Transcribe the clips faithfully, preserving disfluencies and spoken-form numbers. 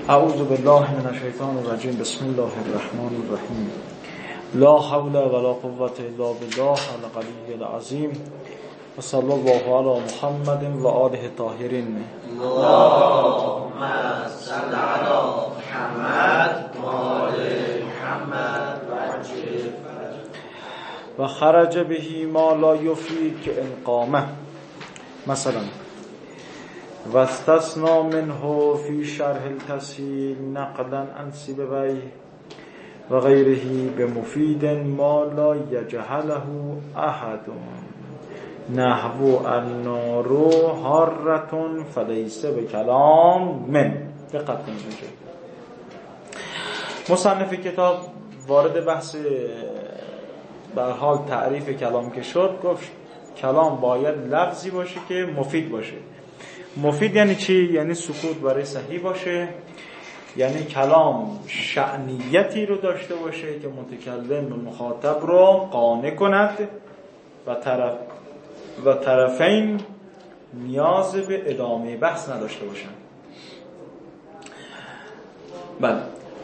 اعوذ بالله من الشیطان الرجیم. بسم الله الرحمن الرحیم. لا حول ولا قوة الا بالله العلی العظیم. و صلی الله علی محمد و آله الطاهرین. اللهم صل علی محمد و آل محمد و خرج به ما لا یفید که انقامه. مثلا و استثنا منه فی شرح التسهیل نقلا عن سیبویه و غیره بمفید ما لا یجهله احد نحو النار حارة فلیس بکلام من. دقت کنید، مصنف کتاب وارد بحث به حال تعریف کلام که شد، گفت کلام باید لفظی باشه که مفید باشه. مفید یعنی چی؟ یعنی سکوت برای صحیح باشه، یعنی کلام شأنیتی رو داشته باشه که متکلم و مخاطب رو قانع کند و طرف و طرفین نیاز به ادامه بحث نداشته باشن. بله،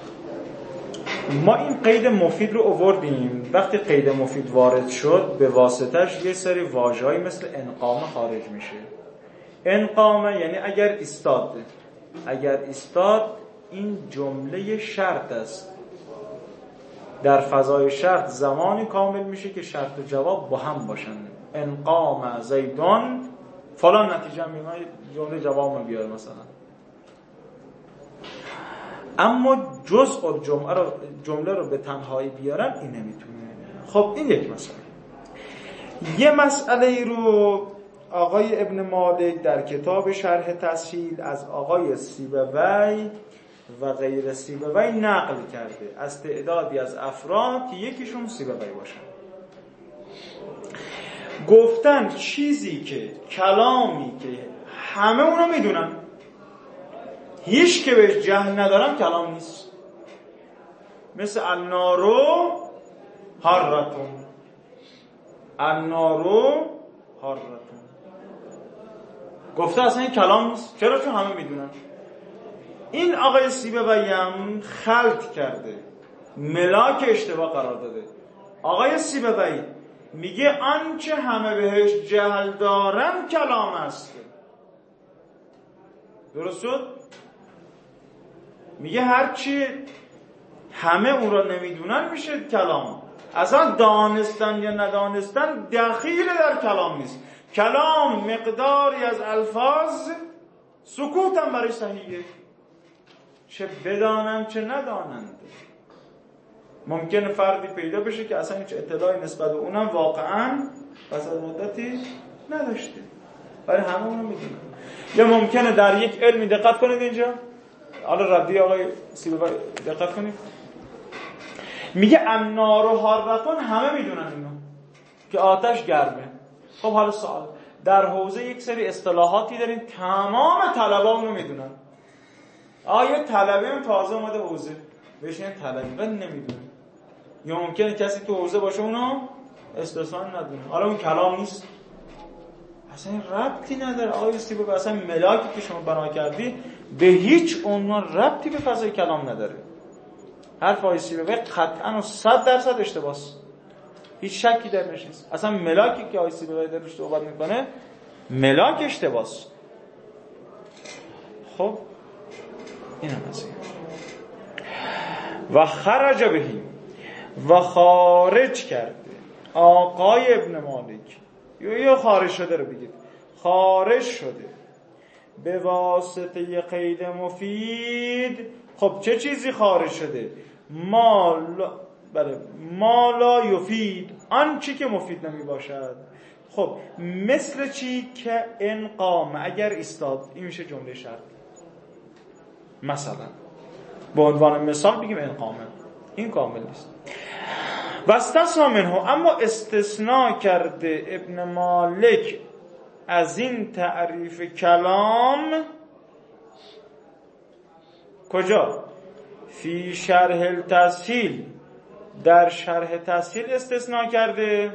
ما این قید مفید رو آوردیم. وقتی قید مفید وارد شد، به واسطش یه سری واژه‌ای مثل انقامه خارج میشه. انقامه یعنی اگر ایستاد. اگر ایستاد این جمله شرط است. در فضای شرط زمانی کامل میشه که شرط و جواب با هم باشن. انقام زیدون فلان نتیجه میگه، جمله جواب بیاره مثلا. اما جزء جمله رو جمله رو به تنهایی بیارن این نمیتونه. خب این یک مسئله. یه مسئله رو آقای ابن مالک در کتاب شرح تسهیل از آقای سیبوی و غیر سیبوی نقل کرده از تعدادی از افراد که یکیشون سیبوی باشن. گفتن چیزی که کلامی که همه اونو میدونن، هیچ که بهش جهل ندارن کلام نیست. مثل النارو حارتون، النارو حارتون گفته اصلا این کلام نیست. چرا؟ چون همه میدونن. این آقای سیبوی هم خلط کرده، ملاک اشتباه قرار داده. آقای سیبوی میگه آنچه همه بهش جهل دارن کلام است. درست شد؟ میگه هرچی همه اون را نمیدونن میشه کلام. اصلا دانستن یا ندانستن دخیل در کلام نیست. کلام مقداری از الفاظ، سکوت هم برای صحیحه، چه بدانند چه ندانند. ممکنه فردی پیدا بشه که اصلا هیچ اطلاعی نسبت به اونم واقعا پس از مدتی نداشته، برای همه اونو میدونن. یا ممکنه در یک علمی، دقت کنید اینجا، حالا ردی آقای سیبوی دقت کنید، میگه النار و حارتون، همه میدونن اینو که آتش گرمه. خب حالا سوال، در حوزه یک سری اصطلاحاتی داریم تمام طلبه اونو میدونن. آیا طلبه هم تازه اومده حوزه بهش این طلبه نمیدونه؟ یا ممکنه کسی تو حوزه باشه اونو استثنا ندونه. حالا اون کلام نیست، اصلا ربطی نداره. آقای سیبوی اصلا ملاکی که شما بنا کردی به هیچ عنوان ربطی به فضای کلام نداره. حرف آقای سیبوی قطعا و صد درصد اشتباهه، هیچ شکی درش نیست. اصلا ملاکی که آقای سیبوی درش صحبت میکنه ملاک اشتباهه. خب این هم از این. و خرج بهی، و خارج کرده آقای ابن مالک، یا خارج شده رو بگید، خارج شده به واسطه قید مفید. خب چه چیزی خارج شده؟ ما لا بله ما لا یفید، آن چی که مفید نمی باشد. خب مثل چی؟ که انقام، اگر ایستاد. این میشه جمله شرط. مثلا به عنوان مثال بگیم انقامه، این کامل نیست. و استثنا منه، اما استثناء کرده ابن مالک از این تعریف کلام. کجا؟ فی شرح التسهیل، در شرح تسهیل استثناء کرده.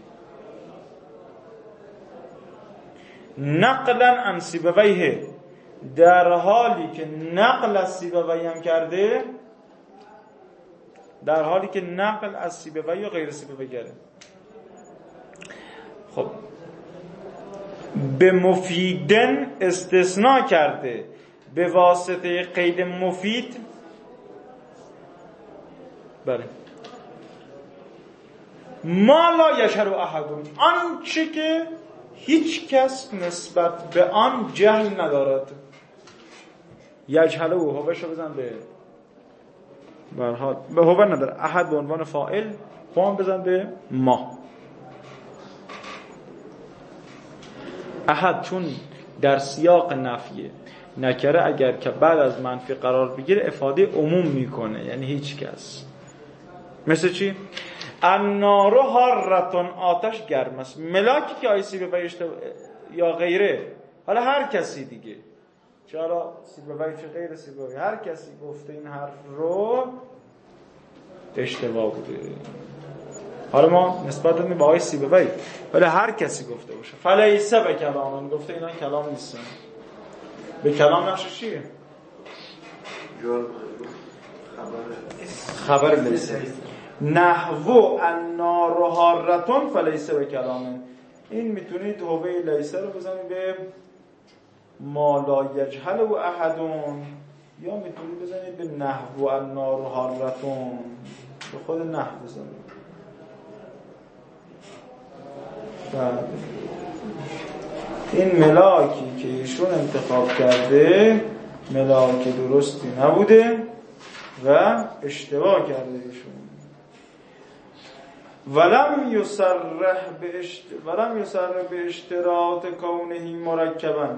نقلا عن سیبویه، در حالی که نقل از سیبوی هم کرده، در حالی که نقل از سیبوی یا غیر سیبوی کرده. خب به مفیدن استثناء کرده به واسطه قید مفید. بله. ما لا یشهر احدون، آن چی که هیچ کس نسبت به آن جهل ندارد. یجهله و هوشو بزن به برحال به هوه نداره، احد به عنوان فاعل، فام بزن به ما. احد چون در سیاق نفیه، نکره اگر که بعد از منفی قرار بگیره افاده عموم میکنه، یعنی هیچ کس. مثل چی؟ النار حارتون، آتش گرم است. ملاکی که آی سیبوی اشتباه یا غیره، حالا هر کسی دیگه، چرا سیبوی چه غیر سیبوی، هر کسی گفته این حرف رو اشتباه بوده. حالا ما نسبت دادیم به آی سیبوی، ولی هر کسی گفته باشه فلیسه به کلام، گفته اینا کلام نیستن. به کلام نقش چیه؟ خبر لیسه. نحو النار حارتون فلیسه به کلام. این میتونید هوه لیسه رو بزنید به ما لا یجهل و احدون، یا میتونید بزنید به نحو النار حارتون، به خود نحو بزنید. این ملاکی که ایشون انتخاب کرده ملاک درستی نبوده و اشتباه کرده ایشون. ولم یصرح به اشت... ولم یصرح به اشتراط کونه مرکبا،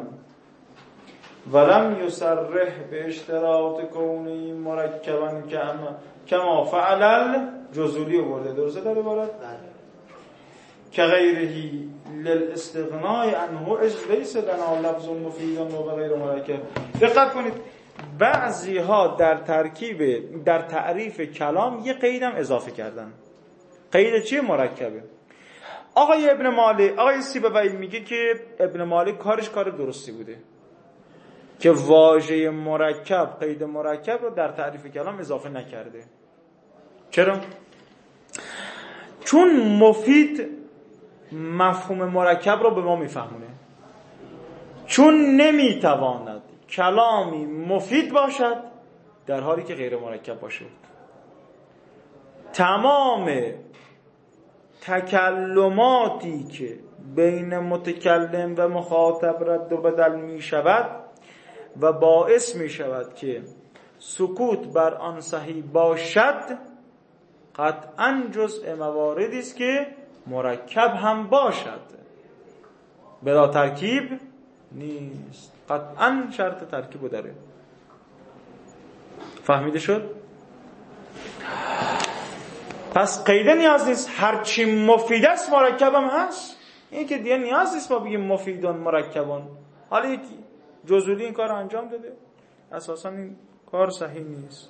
ولم یصرح به اشتراط کونه مرکبا کما کما فعل الجزولی برده. درسته در عبارت؟ که غیرهی للاستغناء عنه اذ لیس لنا لفظ مفید و غیر مرکب. دقت کنید، بعضی ها در ترکیب در تعریف کلام یه قیدم اضافه کردن. قید چیه؟ مرکبه. آقای ابن مالک، آقای سیبوی میگه که ابن مالک کارش کار درستی بوده که واژه مرکب، قید مرکب رو در تعریف کلام اضافه نکرده. چرا؟ چون مفید مفهوم مرکب رو به ما میفهمونه. چون نمیتواند کلامی مفید باشد در حالی که غیر مرکب باشه. تمام تکلماتی که بین متکلم و مخاطب رد و بدل می شود و باعث می شود که سکوت بر آن صحیح باشد، قطعاً جزء مواردی است که مرکب هم باشد، بلا ترکیب نیست. قطعاً شرط ترکیب داره. فهمیده شد؟ پس قیده نیاز نیست، هرچی مفید است مرکب هم هست. این که دیگه نیاز نیست ما بگیم مفیدون مرکبون. حالا یک جزولی این کار انجام داده، اساساً این کار صحیح نیست.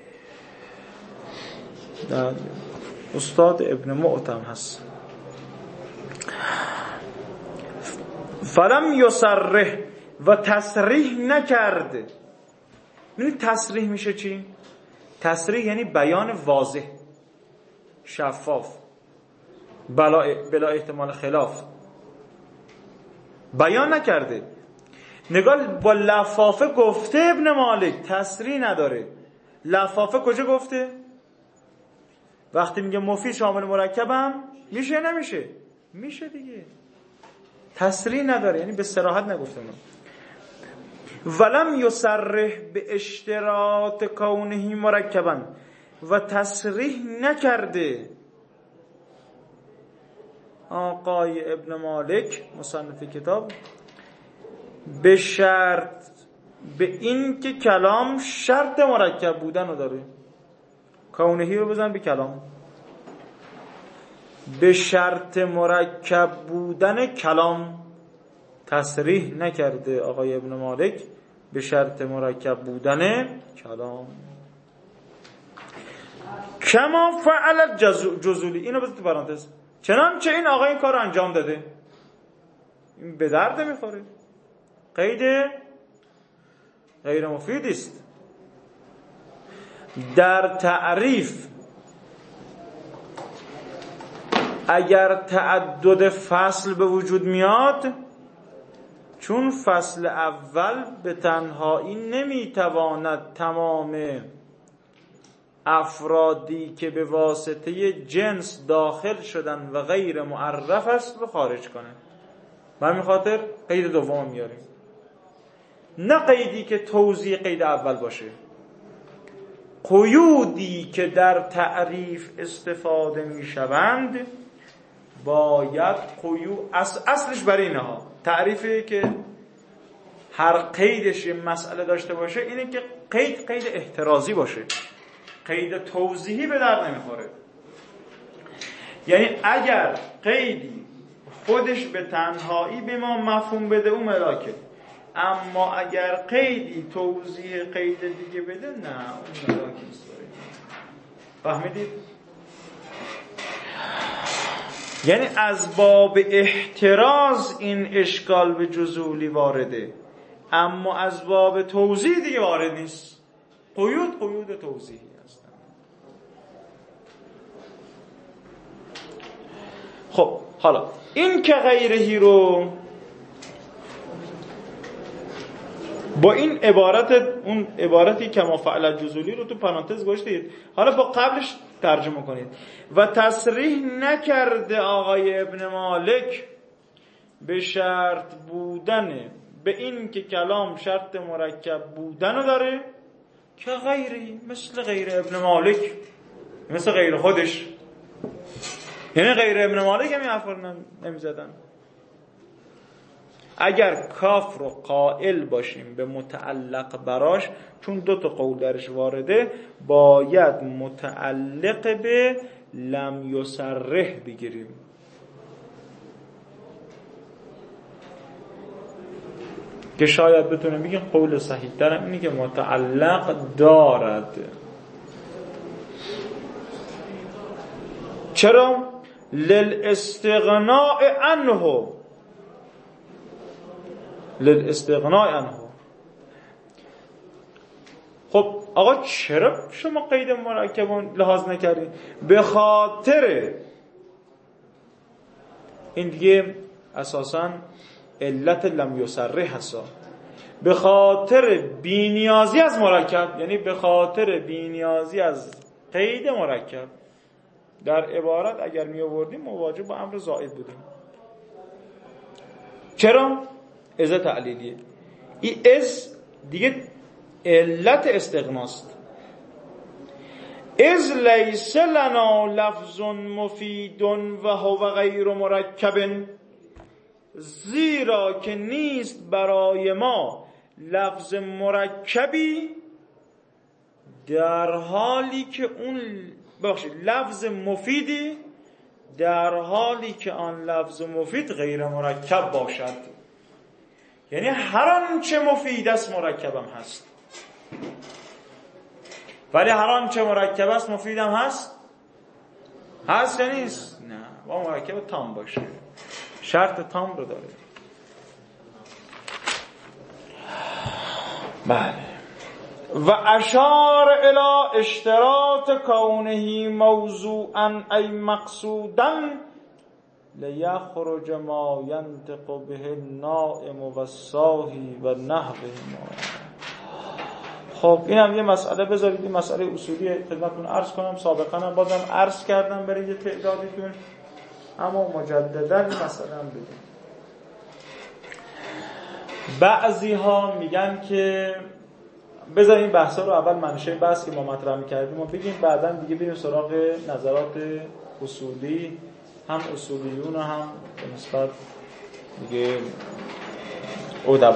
در استاد ابن معتم هست. فلم یصرح، و تصریح نکرد. می‌دونید تصریح میشه چی؟ تصریح یعنی بیان واضح، شفاف، بلا بلا احتمال خلاف. بیان نکرده. نگاه با لفافه گفته ابن مالک، تصریح نداره. لفافه کجا گفته؟ وقتی میگه مفید شامل مرکبم میشه نمیشه؟ میشه دیگه. تصریح نداره، یعنی به صراحت نگفته. من ولم یصرح به اشتراط کونه مرکبا، و تصریح نکرده آقای ابن مالک مصنف کتاب به شرط، به این که کلام شرط مرکب بودن رو داره. کونهی رو بزن به کلام، به شرط مرکب بودن کلام تصریح نکرده آقای ابن مالک به شرط مرکب بودن کلام. کما فعل جزولی، اینو بذار تو پرانتز، چنانچه این آقای این کار رو انجام داده. این به درد میخوره. قید غیر مفیدی است. در تعریف اگر تعدد فصل به وجود میاد، چون فصل اول به تنهایی نمیتواند تمام افرادی که به واسطه جنس داخل شدن و غیر معرف است رو خارج کنه. به همین خاطر قید دوم میاریم، نه قیدی که توضیح قید اول باشه. قیودی که در تعریف استفاده میشوند باید قیود اصل اصلش برای اینه ها. تعریفی که هر قیدش یه مسئله داشته باشه اینه که قید قید احترازی باشه، قید توضیحی به در نمیخوره. یعنی اگر قیدی خودش به تنهایی به ما مفهوم بده اون ملاکه، اما اگر قیدی توضیح قید دیگه بده نه اون ملاکه نیست. فهمیدید؟ یعنی از باب احتراز این اشکال به جزولی وارده، اما از باب توضیح دیگه وارد نیست. قیود قیود توضیحی هستن. خب حالا این که غیرهی رو با این عبارت، اون عبارتی که ما فعل جزولی رو تو پرانتز گذاشتید، حالا با قبلش ترجمه کنید. و تصریح نکرده آقای ابن مالک به شرط بودن، به این که کلام شرط مرکب بودن داره، که غیری مثل غیر ابن مالک، مثل غیر خودش. یعنی غیر ابن مالک هم این حرف رو نمی زدن. اگر کاف رو قائل باشیم به متعلق براش، چون دو تا قول درش وارده، باید متعلق به لم یصرح بگیریم. که شاید بتونیم بگیم قول صحیح ترم اینه که متعلق دارد. چرا؟ للاستغناء عنه، للاستغناء عنه. خب آقا چرا شما قید مرکب لحاظ نکردید؟ به خاطر این دیگه اساساً علت لم یصرح هست، به خاطر بی‌نیازی از مرکب، یعنی به خاطر بی‌نیازی از قید مرکب. در عبارت اگر می آوردیم مواجه با امر زائد بودیم. چرا؟ از تعلیلیه. این از دیگه علت استغناست. از لیس لنا لفظ مفید و هو غیر مرکب، زیرا که نیست برای ما لفظ مرکبی در حالی که اون بخشی لفظ مفیدی در حالی که آن لفظ مفید غیر مرکب باشد. یعنی هر آنچه مفید است مرکب هم هست، ولی هر آنچه مرکب است مفید هم هست. هست یا نیست؟ نه، با مرکب تام باشه، شرط تام رو داره. بله. و اشار الی اشتراط کونه موضوعا ای مقصودا لیخرج ما ینطق به النائم و الصاحی و نحوه ما. خب این هم یه مسئله، بذارید این مسئله اصولی خدمتتون عرض کنم. سابقا هم بازم عرض کردم برای یه تعدادیتون، اما مجددا این مسئله هم بگیم. بعضی ها میگن که بذاریم بحثا رو اول منشه بحث که ما مطرح می‌کردیم و بگیم، بعداً دیگه بریم سراغ نظرات اصولی، هم اصولیون و هم به نسبت دیگه ادبا.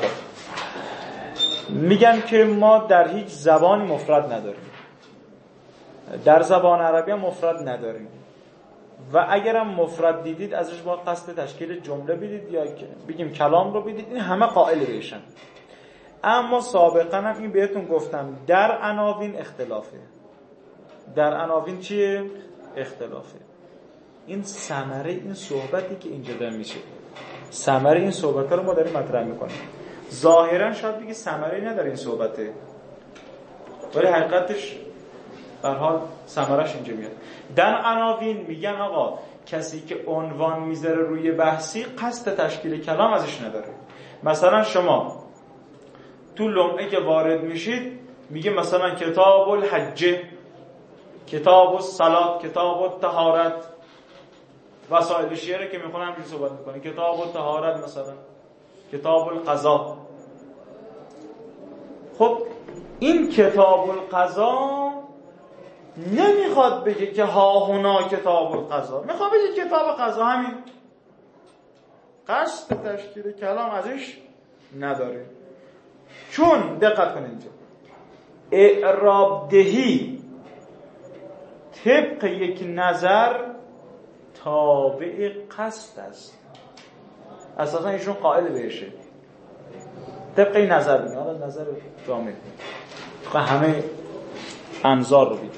میگن که ما در هیچ زبانی مفرد نداریم، در زبان عربی هم مفرد نداریم، و اگرم مفرد دیدید ازش با قصد تشکیل جمله بدید یا بگیم کلام رو بدید، این همه قائل بهشن. اما سابقا هم این بهتون گفتم در عناوین اختلافه. در عناوین چیه؟ اختلافه. این ثمره این صحبتی که اینجا داره میشه، ثمره این صحبت رو ما داریم مطرح میکنیم. ظاهرا شاید بگی ثمره‌ای نداره این صحبته، ولی حقیقتش به هر حال ثمرش اینجا میاد. در عناوین میگن آقا کسی که عنوان میذاره روی بحثی قصد تشکیل کلام ازش نداره. مثلا شما تو لمعه که وارد میشید میگه مثلا کتاب الحج، کتاب الصلات، کتاب الطهارت، وسایل شیعه که میخونن همینجوری صحبت میکنه، کتاب الطهارت مثلا، کتاب القضا. خب این کتاب القضا نمیخواد بگه که ها هنا کتاب القضا، میخواد بگه کتاب قضا همین. قصد تشکیل کلام ازش نداره. چون دقت کنید اینجا اعراب دهی طبق یک نظر تابع قصد است. اساسا ایشون قائل بهشه طبق این نظر بینه. حالا نظر جامعه و همه انظار رو بید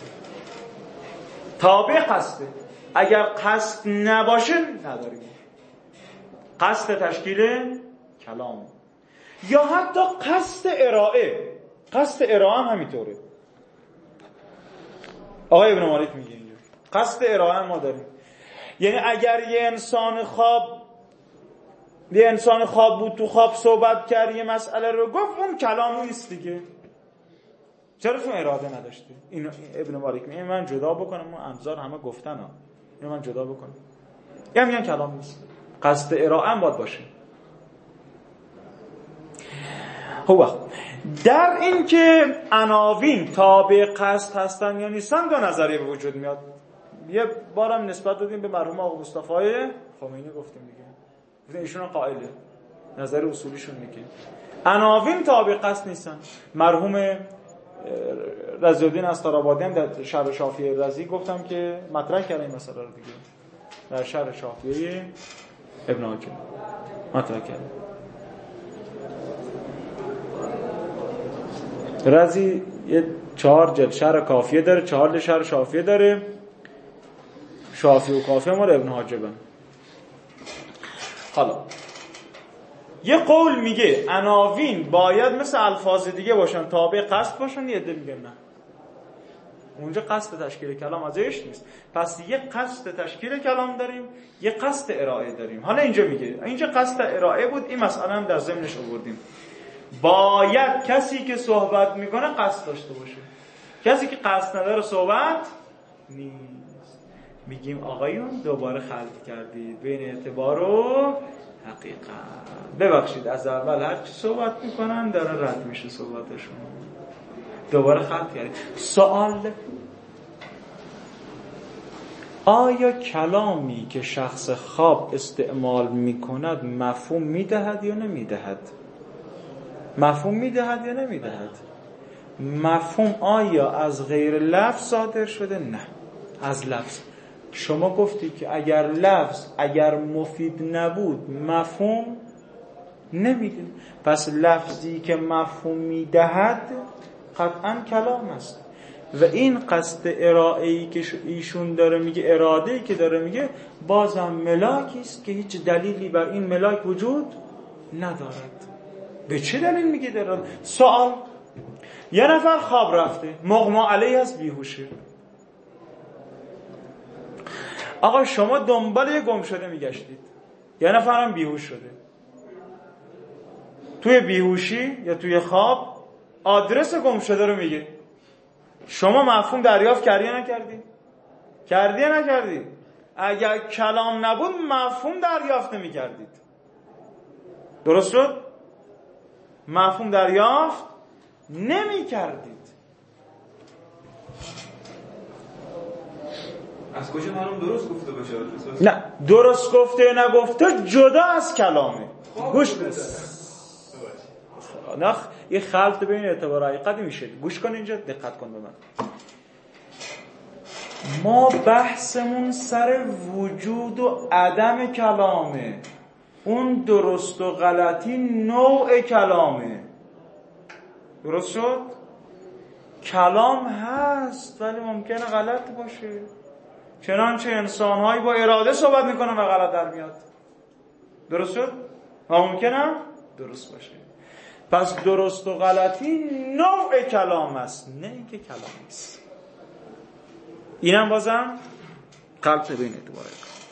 تابع قصده. اگر قصد نباشه نداریم قصد تشکیل کلام، یا حتی قصد ارائه. قصد ارائه هم همینطوره. آقای ابن مالک میگه اینجا قصد ارائه ما داریم. یعنی اگر یه انسان خواب یه انسان خواب بود، تو خواب صحبت کرد، یه مسئله رو گفت، اون کلام نیست دیگه. چرا؟ چون اراده نداشته. این ابن مالک میگه من جدا بکنم، اون انظار همه گفتن ها، اینو من جدا بکنم، یا میگن کلام نیست. قصد ارائه هم باید باشه. خب در این که عناوین تابع قصد هستن یا نیستن دو نظریه به وجود میاد. یه بارم نسبت دادیم به مرحوم آقا مصطفی خمینی گفتیم دیگه، گفتیم ایشون قائله، نظر اصولیشون میگه عناوین تابع قصد نیستن. مرحوم رضی الدین استرابادی هم در شرح شافعی رضی گفتم که مطرح کردن این مسئله رو دیگه، در شرح شافعی ابن حاکم مطرح کردن. رضی یه چهار جلد شرح کافیه داره، چهار جلد شرح شافعی داره. شافعی و کافی مال ابن حاجبن. حالا یه قول میگه عناوین باید مثل الفاظ دیگه باشن، تابع قصد باشن. یه ده میگه نه، اونجا قصد تشکیل کلام ازش نیست. پس یه قصد تشکیل کلام داریم، یه قصد ارائه داریم. حالا اینجا میگه اینجا قصد ارائه بود، این مسئله هم در ضمنش آوردیم. باید کسی که صحبت میکنه قصد داشته باشه. کسی که قصد نداره صحبت نیست. میگیم آقایون دوباره خلط کردید بین اعتبار و حقیقت. ببخشید از اول هر چی صحبت میکنن داره رد میشه صحبتشون، دوباره خلط کردید. سوال آیا کلامی که شخص خواب استعمال میکند مفهوم میدهد یا نمیدهد؟ مفهوم میدهد یا نمیدهد؟ مفهوم آیا از غیر لفظ صادر شده؟ نه، از لفظ. شما گفتی که اگر لفظ اگر مفید نبود مفهوم نمیده. پس لفظی که مفهوم میدهد قطعا کلام است. و این قصد ارائه‌ای که ایشون داره میگه، اراده‌ای که داره میگه، بازم ملاکی است که هیچ دلیلی بر این ملاک وجود ندارد. به چه دلیل میگه داره؟ سوال. یه نفر خواب رفته، مغما علیه است، بیهوشه. آقا شما دنبال یه گم شده میگشتید، یه نفر هم بیهوش شده. توی بیهوشی یا توی خواب آدرس گم شده رو میگه. شما مفهوم دریافت کردی یا نکردی؟ کردی یا نکردی؟ اگر کلام نبود مفهوم دریافت نمی‌کردید. درست شد؟ مفهوم دریافت نمی‌کردید. از کجا معلوم درست گفته باشه؟ نه، درست گفته یا نگفته جدا از کلامه. گوش کن. نه، یه خلط بین اعتبار حقیقت میشه. گوش کن اینجا، دقت کن به من. ما بحثمون سر وجود و عدم کلامه. اون درست و غلطی نوع کلامه. درست شد؟ کلام هست ولی ممکنه غلط باشه. چنانچه انسان‌هایی با اراده صحبت میکنن و غلط در میاد. درست شد؟ و ممکنه درست باشه. پس درست و غلطی نوع کلام است، نه اینکه کلام نیست. اینم بازم قلب ببینید دوباره.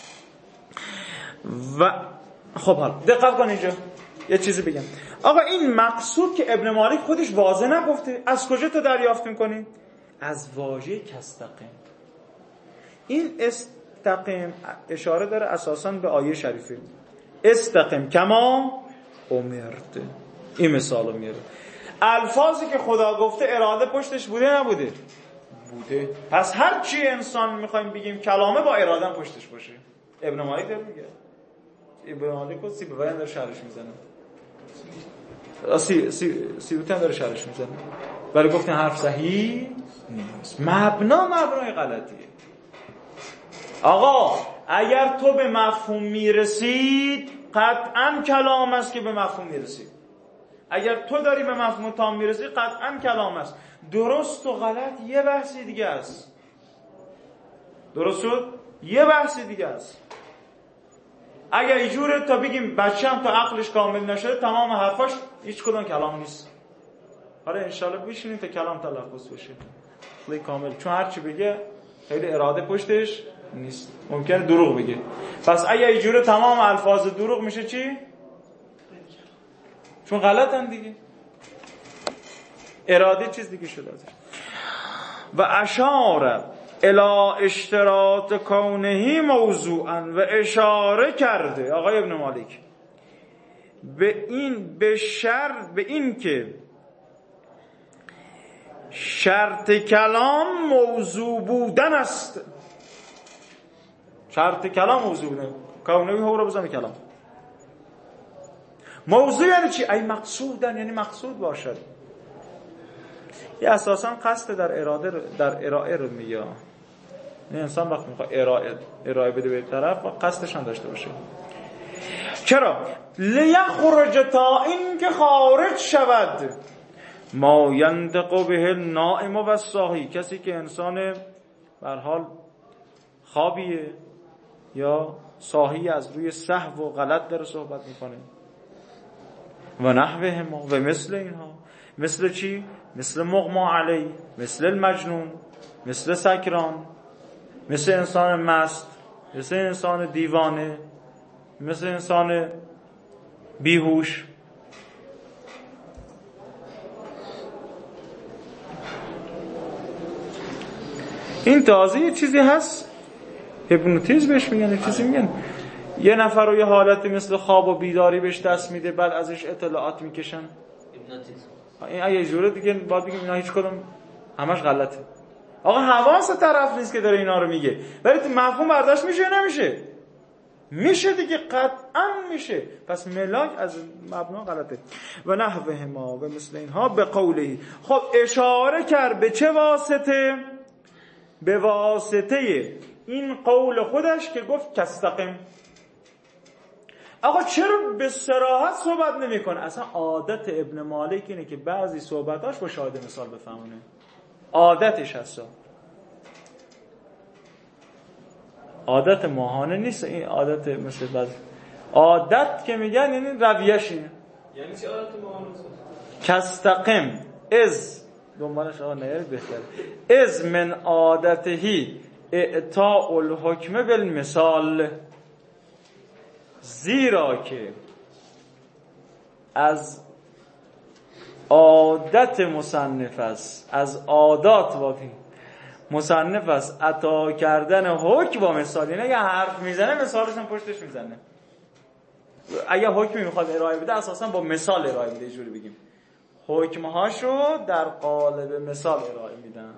و خب حالا دقت کن اینجا یه چیزی بگم. آقا این مقصود که ابن مالک خودش واضح نگفته، از کجا تو دریافت می‌کنی؟ از واژه کستقیم. این استقیم اشاره داره اساساً به آیه شریفه، استقیم کما امرت. این مثالو میاره. الفاظی که خدا گفته اراده پشتش بوده نبوده؟ بوده. پس هر چی انسان میخوایم بگیم کلامه با اراده پشتش باشه. ابن مالک داره میگه. ابن مالک کو سیبوی داره شرحش میزنه. سی سی سیبوتن داره شرحش میزنه. ولی گفتن حرف صحیح نیست. مبنا مبنای غلطیه. آقا اگر تو به مفهوم میرسید قطعاً کلام است که به مفهوم میرسید. اگر تو داری به مفهوم تام میرسی قطعاً کلام است. درست و غلط یه بحثی دیگه است. درست شد؟ یه بحثی دیگه است. اگر اینجوره تا بگیم بچه‌م تا عقلش کامل نشده تمام حرفاش هیچ کدوم کلام نیست. حالا انشالله بشینیم تا کلام تلفظ بشه خیلی کامل، چون هر چی بگه خیلی اراده پشتش نیست، ممکنه دروغ بگه. پس اگر اینجوره تمام الفاظ دروغ میشه چی؟ چون غلطن دیگه، اراده چیز دیگه شده ازش. و اشاره الی اشتراط کونه موضوعا، و اشاره کرده آقای ابن مالک به این به شرط به این که شرط کلام موضوع بودن است. شرط کلام موضوع بودن، کونهی هو رو بزنه کلام. موضوع یعنی چی؟ ای مقصودن، یعنی مقصود باشد. یه اساسا قصد در اراده در ارائه رو میگه. نه انسان وقتی میخواد ارائه ارائه بده به طرف و قصدش هم داشته باشه. چرا؟ لیخرج تا این که خارج شود ما ینطق به النائم و الصاحی، کسی که انسان به هر حال خوابیه یا صاحی از روی سهو و غلط داره صحبت میکنه. و نحوه ما و مثل اینها. مثل چی؟ مثل مغمى علی، مثل المجنون، مثل سکران، مثل انسان مست، مثل انسان دیوانه، مثل انسان بیهوش. این تازه یه چیزی هست هیپنوتیزم بهش میگن، یه چیزی میگن یه نفر رو یه حالتی مثل خواب و بیداری بهش دست میده، بعد ازش اطلاعات میکشن. هیپنوتیزم این اگه جوره دیگه باید بگیم اینا هیچ کدوم همش غلطه. آقا حواس طرف نیست که داره اینا رو میگه، ولی تو مفهوم برداشت میشه یا نمیشه؟ میشه دیگه، قطعا میشه. پس ملاک از مبنا غلطه. و نحوه ما و مثل اینها به قوله. خب اشاره کرد به چه واسطه؟ به واسطه این قول خودش که گفت کستقیم. آقا چرا به صراحت صحبت نمی کنه؟ اصلا عادت ابن مالک اینه که بعضی صحبتاش با شاهد مثال بفهمونه، عادتش هست. عادت ماهانه نیست این، عادت مثل بعضی عادت که میگن یعنی رویش اینه. یعنی چه عادت ماهانه؟ کستقیم از دنبالش آقا نیاری بهتره. از من عادتهی اعطاء الحکم بالمثال، زیرا که از عادت مصنف است، از عادات واقعی مصنف است عطا کردن حکم با مثال. یعنی اگه حرف میزنه مثالش هم پشتش میزنه. اگه حکمی میخواد ارائه بده اساسا با مثال ارائه میده، اینجوری بگیم حکمهاشو در قالب مثال ارائه میدن.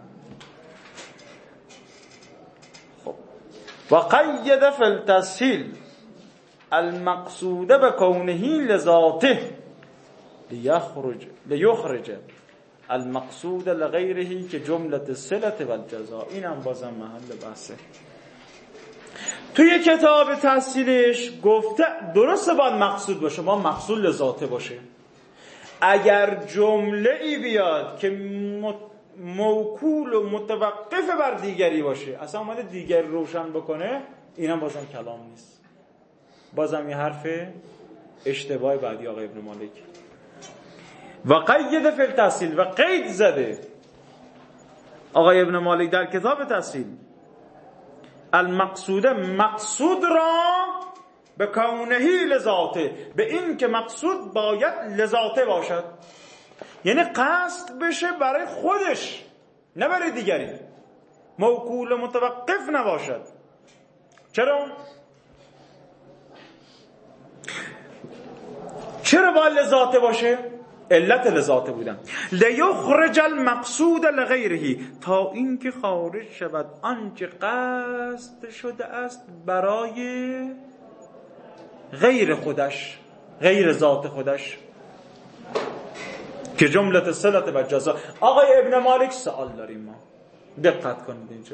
خب و قید فی التسهیل المقصود بکونه لذاته لیخرج لیخرج المقصود لغیره که جملت الصلة والجزاء. اینم بازم محل بحثه. توی کتاب تحصیلش گفته درسته باید مقصود باشه، باید مقصود لذاته باشه. اگر جمله ای بیاد که موکول و متوقف بر دیگری باشه، اصلا اومده دیگر روشن بکنه، اینم بازم کلام نیست. بازم یه حرف اشتباه بعدی آقای ابن مالک. و قید فی التحصیل و قید زده آقای ابن مالک در کتاب تحصیل المقصود مقصود را به کونهی لذاته، به این که مقصود باید لذاته باشد، یعنی قصد بشه برای خودش نه برای دیگری، موکول متوقف نباشد. چرا؟ چرا باید لذاته باشه؟ علت لذاته بودن لیخرج المقصود لغیره، تا اینکه خارج شود آنچه قصد شده است برای غیر خودش، غیر ذات خودش، که جملت صلت و جزا. آقای ابن مالک سوال داریم، ما دقت کنید اینجا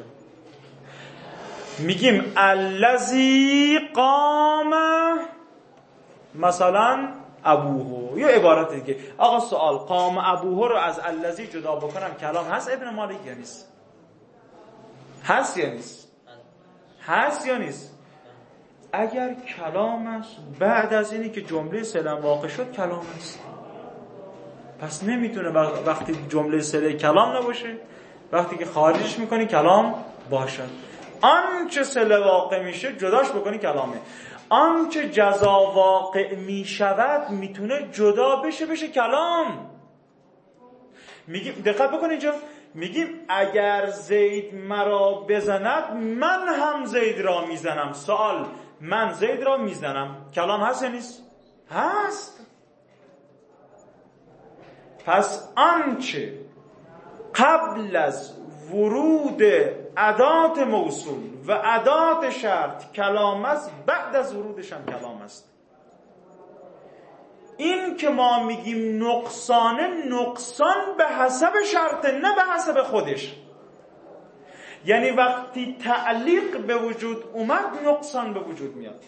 میگیم الذی قام مثلا ابوه، یا عبارت دیگه آقا سوال قام ابوه رو از الذی جدا بکنم کلام هست ابن مالک یا نیست؟ هست یا نیست؟ هست یا نیست؟ اگر کلام است بعد از اینی که جمله صله واقع شد کلام است، پس نمیتونه وقتی جمله صله کلام نباشه، وقتی که خارجش میکنی کلام باشد. آنچه صله واقع میشه جداش بکنی کلامه، آنچه جزا واقع میشود میتونه جدا بشه بشه کلام. میگیم دقت بکن اینجا، میگیم اگر زید مرا بزند من هم زید را میزنم. سوال من زید را میزنم کلام هست یا نیست؟ هست. پس آنچه قبل از ورود ادات موصول و ادات شرط کلام است، بعد از ورودش هم کلام است. این که ما میگیم نقصانه، نقصان به حسب شرط نه به حسب خودش. یعنی وقتی تعلیق به وجود اومد نقصان به وجود میاد.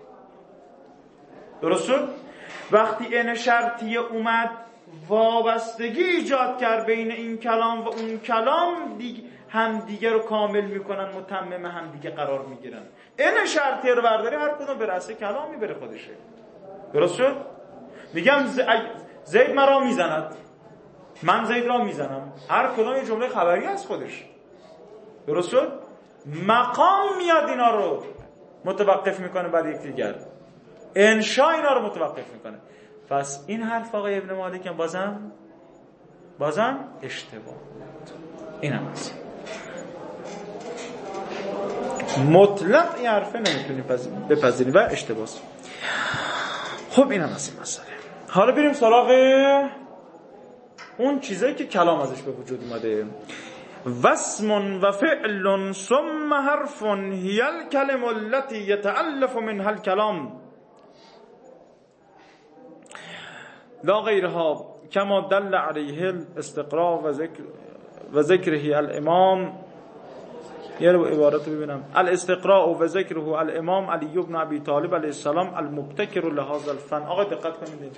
درست شد؟ وقتی این شرطیه اومد وابستگی ایجاد کرد بین این کلام و اون کلام، دیگه هم دیگه رو کامل میکنن، متمم هم دیگه قرار میگیرن. این شرطیه رو برداری هر کدوم به رأس کلام میبره خودشه. درست شد؟ میگم زید مرا میزند، من زید را میزنم، هر کدوم یه جمله خبری از خودش. درست شد؟ مقام میاد اینا رو متوقف میکنه بر یکدیگر، انشا اینا رو متوقف میکنه. پس این حرف آقای ابن مالک هم بازم بازم اشتباه. این هم هست مطلق این حرفه نمیتونی بپذیری و اشتباه. خب این هم هست این مسئله. حالا بریم سراغ اون چیزایی که کلام ازش به وجود اومده. واسم و فعل ثم حرف هی الکلم التي يتألف منها الكلام لا غیرها کما دل علیه الاستقراء و ذکر و ذکره الامام. یه رو عبارت ببینم. الاستقراء و ذکره الامام علی بن ابی طالب علیه السلام المبتکر لهذا الفن. آقا دقت کنید اینجا.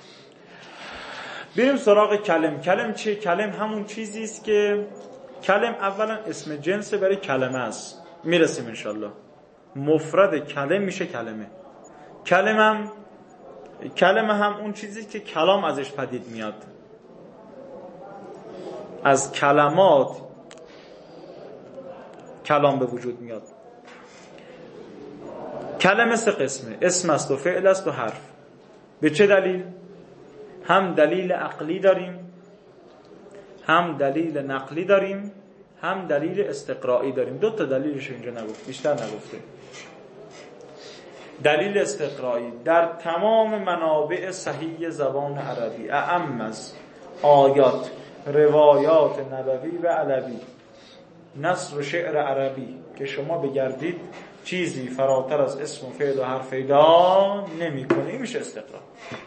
بریم سراغ کلم. کلم چیه؟ کلم همون چیزی است که کلم اولا اسم جنس برای کلمه است. میرسیم انشالله. مفرد کلم میشه کلمه. کلم هم کلمه هم اون چیزی که کلام ازش پدید میاد. از کلمات کلام به وجود میاد. کلمه سه قسمه، اسم است و فعل است و حرف. به چه دلیل؟ هم دلیل عقلی داریم، هم دلیل نقلی داریم، هم دلیل استقرایی داریم. دو تا دلیلش اینجا نگفت، بیشتر نگفته. دلیل استقرایی در تمام منابع صحیح زبان عربی، اعم از آیات، روایات نبوی و علوی، نثر و شعر عربی که شما بگردید چیزی فراتر از اسم و فعل و حرف پیدا نمی‌کنه. این میشه استقرا.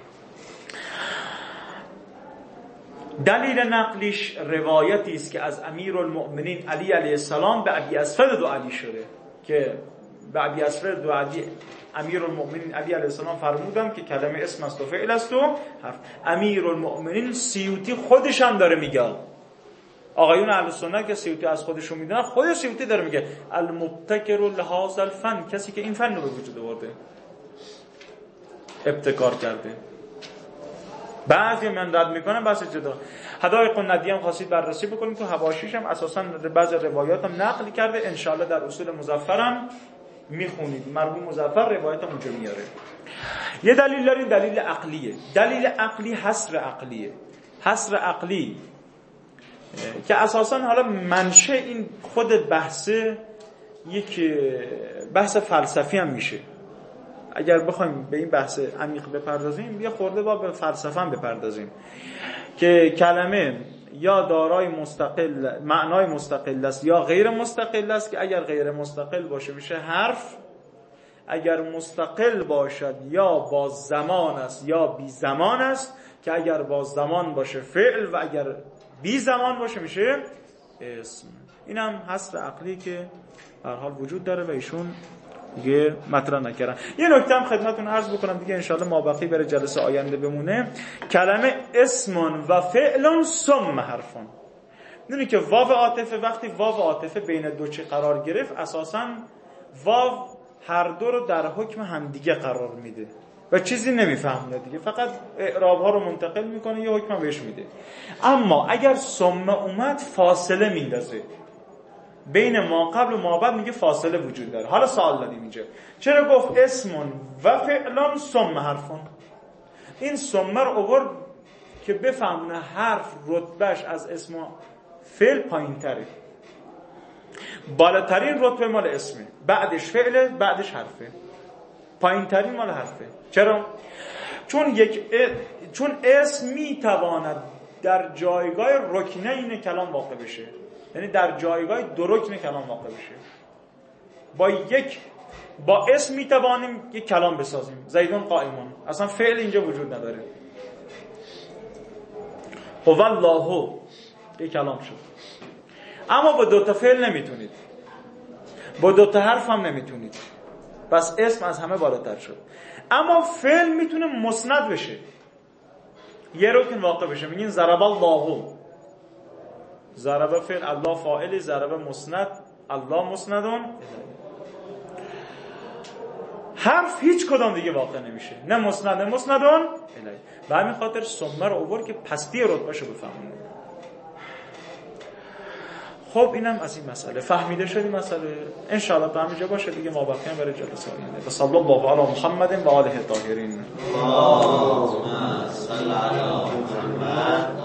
دلیل نقلیش روایتی است که از امیرالمؤمنین علی علیه السلام به ابی اسفل دو علی شده که به ابی اسفل دو علی امیرالمؤمنین علی علیه السلام فرمودن که کلمه اسم است و فعل است و حرف. امیرالمؤمنین سیوطی خودش هم داره میگه، آقایون اهل سنت که سیوطی از خودشون میدونن، خود سیوطی داره میگه المبتکر لهذا الفن، کسی که این فن رو به وجود آورده، ابتکار کرده. بعضی من رد میکنم بحث جدا. حدایق الندی هم خواستید بررسی بکنیم تو حواشیش هم اساسا بعضی روایات هم نقل کرده، انشاءالله در اصول مظفرم میخونید، مرحوم مظفر روایت اونجا میاره. یه دلیل داریم، دلیل عقلیه. دلیل عقلی حصر عقلیه. حصر عقلی که اساسا حالا منشه این خود بحث یک بحث فلسفی هم میشه. اگر بخوایم به این بحث عمیق بپردازیم یه خورده با به فلسفه هم بپردازیم که کلمه یا دارای مستقل معنای مستقل است یا غیر مستقل است، که اگر غیر مستقل باشه میشه حرف، اگر مستقل باشد یا با زمان است یا بی زمان است، که اگر با زمان باشه فعل و اگر بی زمان باشه میشه اسم. این هم حصر عقلی که به هر حال وجود داره و ایشون دیگه مطرح نکردن. یه نکته هم خدمتتون عرض بکنم دیگه انشالله مابقی بره جلسه آینده بمونه. کلمه اسم و فعل ثم حرفون. میدونی که واو عاطفه وقتی واو عاطفه بین دو چی قرار گرفت اساساً واو هر دو رو در حکم همدیگه قرار میده و چیزی نمیفهمونه دیگه، فقط اعراب ها رو منتقل میکنه یه حکم بهش میده. اما اگر ثم اومد فاصله میندازه بین ما قبل و ما بعد، میگه فاصله وجود داره. حالا سوال داریم اینجا چرا گفت اسم و فعل ثم حرفون؟ این ثم رو آورد که بفهمونه حرف رتبهش از اسم و فعل پایین تره، بالاترین رتبه مال اسمه، بعدش فعله، بعدش حرفه، پایین ترین مال حرفه. چرا؟ چون یک ا... چون اسم میتواند در جایگاه رکنین کلام واقع بشه، یعنی در جایگاه دو رکن کلام واقع بشه. با یک با اسم میتوانیم یک کلام بسازیم، زیدون قائمون، اصلا فعل اینجا وجود نداره. هو الله یک کلام شد. اما با دو تا فعل نمیتونید، با دو تا حرف هم نمیتونید، پس اسم از همه بالاتر شد. اما فعل میتونه مسند بشه، یه رکن واقع بشه. میگین ضرب الله، ضرب فعل، الله فاعل، ضرب مسند، الله مسندون. حرف هیچ کدام دیگه واقع نمیشه، نه مسند نه مسندون الی. به همین خاطر ثم رو آورد که پستی رتبهشو بفهمونه. خب اینم از این مسئله فهمیده شد. این مسئله ان شاء الله تا همینجا باشه دیگه، ما باقی هم برای جلسه آینده. صلی الله علی محمد و آله الطاهرین. اللهم صل علی محمد